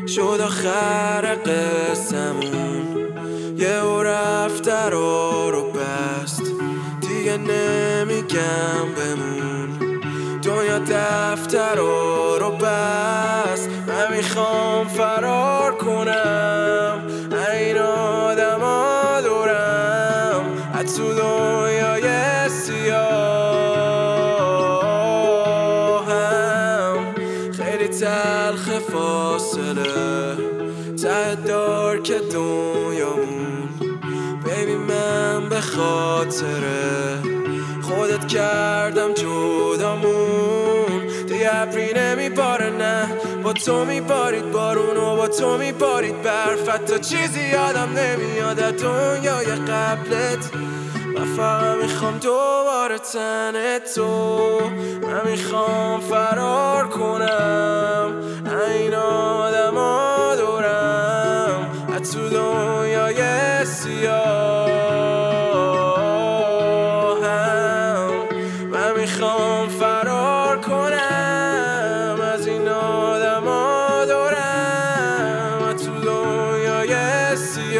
شد آخر قسمون، یه او رفت رو بست، دیگه نمیگم بمون. دنیا دفتر رو بست، من میخوام فرار کنم، این آدم ها دورم، از تو دنیای سیاهم. خیلی تلخ فاصله ته دار که دنیامون، بیبی من به خاطر خودت کردم جدامون. دیگه ابری نمیباره، نه با تو میبارید بارون و با تو میبارید برف، حتی چیزی یادم نمیاد از دنیای قبلت. من فقط میخوام دوباره تن تو، من میخوام فرار کنم، این آدم ها دورم، از تو دنیای سیاهم. من میخوام فرار کنم از این آدم ها دورم، از تو دنیای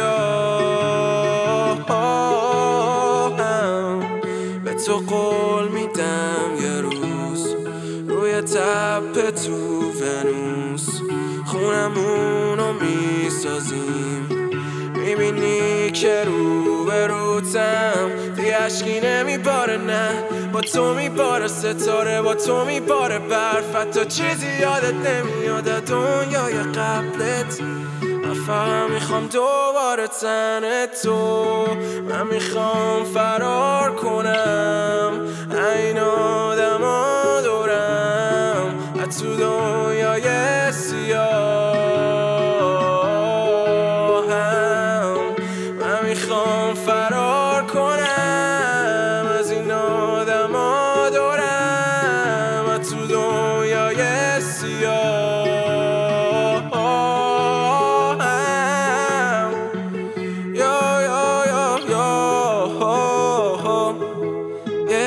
سیاهم. به تو قول میدم یه روز روی تپه تو ونوس خونمونو میسازیم، میبینی که رو به روتم دیگه اشکی نمیباره، نه با تو میباره ستاره، با تو میباره برف، حتی چیزی یادت نمیاد از دنیای قبلت. من فقط میخوام دوباره تن تو، من میخوام فرار کنم، این آدم ها دورم، از تو دنیای سیاهم. من میخوام فرار کنم از این آدم ها دورم، از تو دنیای سیاهم. یا یا یا یا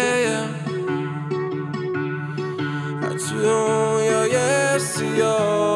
از تو دنیای سیاه.